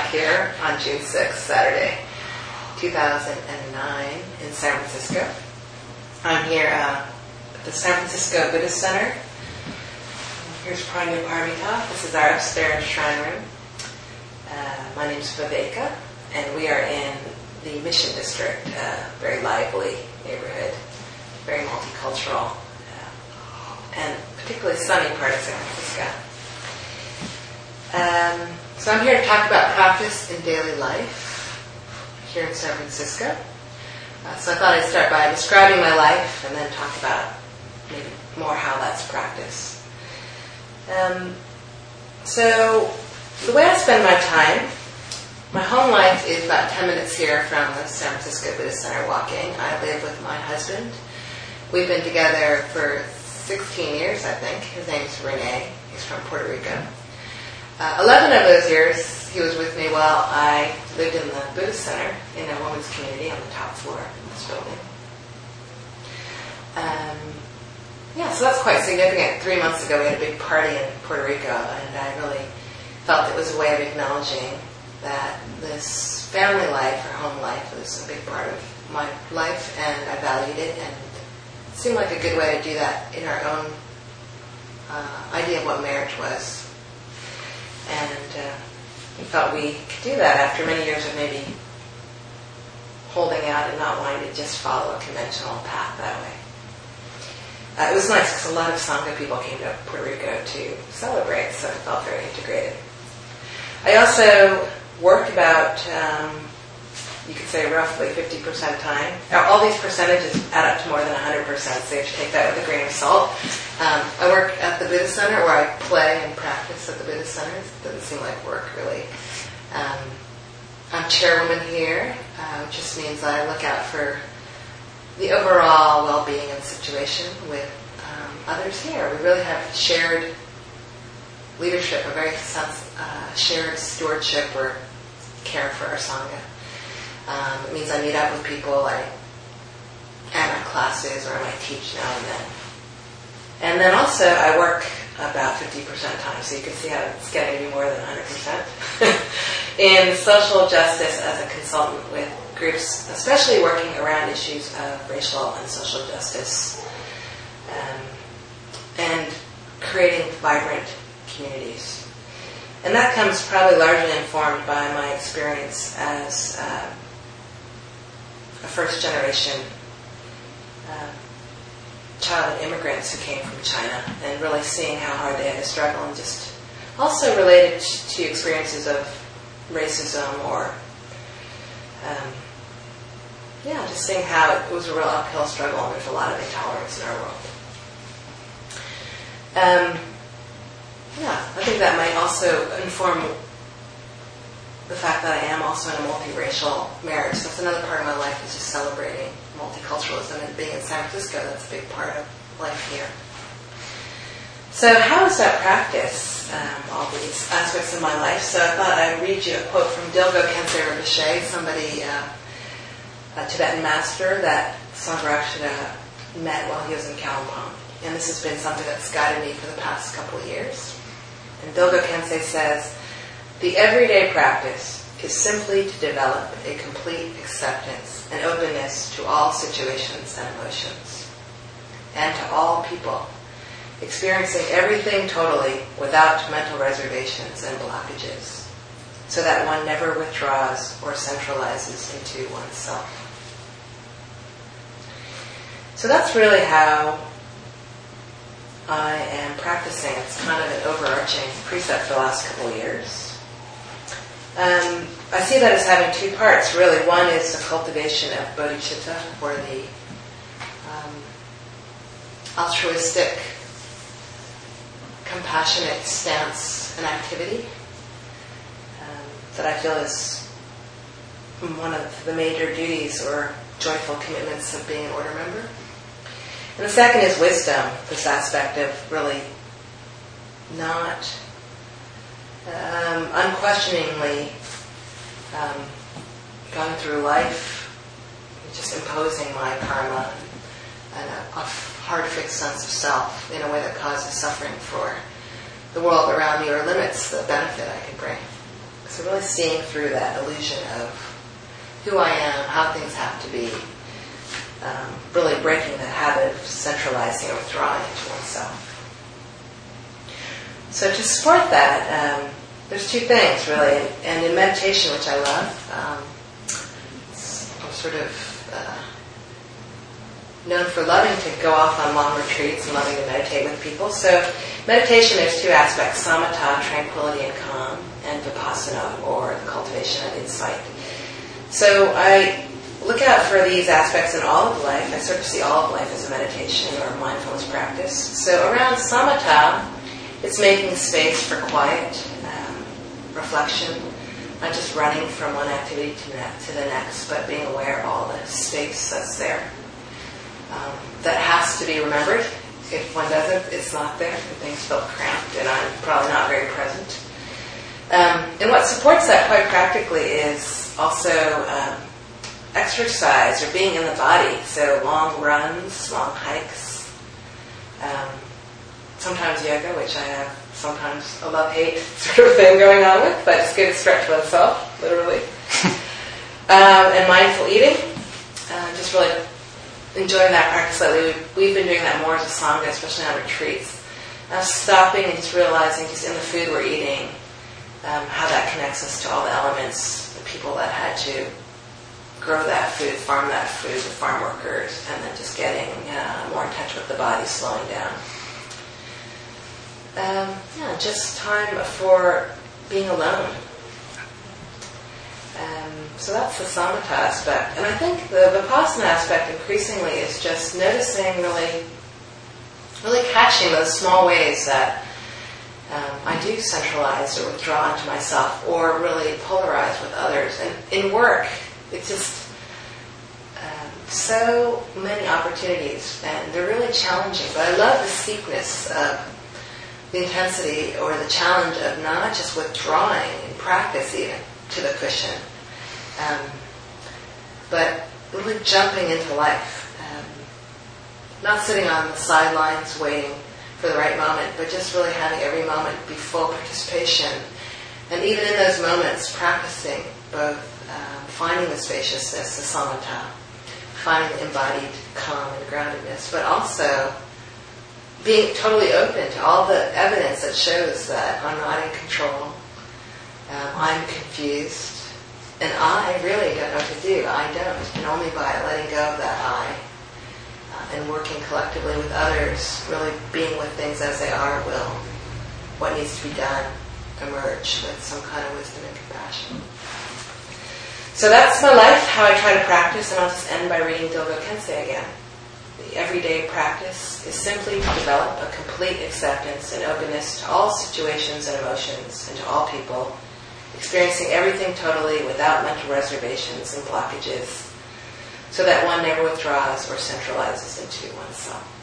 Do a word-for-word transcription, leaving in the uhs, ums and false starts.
back here on June sixth, Saturday, two thousand nine in San Francisco. I'm here uh, at the San Francisco Buddhist Center. Here's Prajnaparamita. This is our upstairs shrine room. Uh, my name is Viveka, and we are in the Mission District, uh, very lively neighborhood, very multicultural, uh, and particularly sunny part of San Francisco. Um, so I'm here to talk about practice in daily life here in San Francisco. Uh, so I thought I'd start by describing my life and then talk about maybe more how that's practice. Um, so the way I spend my time, my home life is about ten minutes here from the San Francisco Buddhist Center walking. I live with my husband. We've been together for sixteen years, I think. His name's Rene. He's from Puerto Rico. Uh, eleven of those years, he was with me while I lived in the Buddhist Center in a women's community on the top floor of this building. Um, yeah, so that's quite significant. Three months ago, we had a big party in Puerto Rico, and I really felt it was a way of acknowledging that this family life or home life was a big part of my life, and I valued it, and it seemed like a good way to do that in our own uh, idea of what marriage was. And uh, we felt we could do that after many years of maybe holding out and not wanting to just follow a conventional path that way. Uh, it was nice because a lot of Sangha people came to Puerto Rico to celebrate, so I felt very integrated. I also worked about, um, you could say roughly fifty percent time. Now, all these percentages add up to more than one hundred percent, so you have to take that with a grain of salt. Um, I work at the Buddhist Center, where I play and practice at the Buddhist Center. It doesn't seem like work, really. Um, I'm chairwoman here, uh, which just means I look out for the overall well-being and situation with um, others here. We really have shared leadership, a very sense, uh, shared stewardship or care for our Sangha. Um, it means I meet up with people, I am at classes, or I might teach now and then. And then also I work about fifty percent time, so you can see how it's getting to be more than one hundred percent, in social justice as a consultant with groups, especially working around issues of racial and social justice, um, and creating vibrant communities. And that comes probably largely informed by my experience as uh, a first generation uh, child of immigrants who came from China, and really seeing how hard they had to struggle, and just also related to experiences of racism or um, yeah, just seeing how it was a real uphill struggle, and there's a lot of intolerance in our world. Um, yeah, I think that might also inform the fact that I am also in a multiracial marriage. So that's another part of my life, is just celebrating multiculturalism, and being in San Francisco, that's a big part of life here. So how does that practice um, all these aspects of my life? So I thought I'd read you a quote from Dilgo Khyentse Rinpoche, somebody, uh, a Tibetan master that Sangharakshita met while he was in Kalimpong. And this has been something that's guided me for the past couple of years. And Dilgo Khyentse says, the everyday practice is simply to develop a complete acceptance and openness to all situations and emotions, and to all people, experiencing everything totally without mental reservations and blockages, so that one never withdraws or centralizes into oneself. So that's really how I am practicing. It's kind of an overarching precept for the last couple of years. Um, I see that as having two parts, really. One is the cultivation of bodhicitta, or the um, altruistic, compassionate stance and activity um, that I feel is one of the major duties or joyful commitments of being an order member. And the second is wisdom, this aspect of really not um, unquestioningly um, going through life, just imposing my karma and a, a hard fixed sense of self in a way that causes suffering for the world around me or limits the benefit I can bring. So really seeing through that illusion of who I am, how things have to be, um, really breaking that habit of centralizing or withdrawing into oneself. So to support that, um, there's two things really, and in meditation, which I love, um, I'm sort of uh, known for loving to go off on long retreats and loving to meditate with people. So meditation, there's two aspects: samatha, tranquility and calm, and vipassana, or the cultivation of insight. So I look out for these aspects in all of life. I sort of see all of life as a meditation or mindfulness practice. So around samatha, it's making space for quiet, um, reflection, not just running from one activity to, ne- to the next, but being aware of all the space that's there. Um, that has to be remembered. If one doesn't, it's not there, and things feel cramped, and I'm probably not very present. Um, and what supports that quite practically is also um, exercise or being in the body. So long runs, long hikes, um, sometimes yoga, which I have sometimes a love-hate sort of thing going on with, but it's good to stretch oneself, literally. um, and mindful eating, uh, just really enjoying that practice lately. We've, we've been doing that more as a Sangha, especially on retreats. Uh, stopping and just realizing just in the food we're eating, um, how that connects us to all the elements, the people that had to grow that food, farm that food, the farm workers, and then just getting uh, more in touch with the body, slowing down. Um, yeah, just time for being alone. Um, so that's the samatha aspect. And I think the vipassana aspect increasingly is just noticing, really, really catching those small ways that um, I do centralize or withdraw into myself, or really polarize with others. And in work, it's just um, so many opportunities, and they're really challenging. But I love the steepness of the intensity or the challenge of not just withdrawing in practice even to the cushion, um, but really jumping into life. Um, not sitting on the sidelines waiting for the right moment, but just really having every moment be full participation. And even in those moments, practicing both um, finding the spaciousness, the samatha, finding the embodied calm and groundedness, but also being totally open to all the evidence that shows that I'm not in control, um, I'm confused, and I really don't know what to do. I don't. And only by letting go of that I uh, and working collectively with others, really being with things as they are, will what needs to be done emerge with some kind of wisdom and compassion. So that's my life, how I try to practice, and I'll just end by reading Dilgo Khyentse again. The everyday practice is simply to develop a complete acceptance and openness to all situations and emotions and to all people, experiencing everything totally without mental reservations and blockages, so that one never withdraws or centralizes into oneself.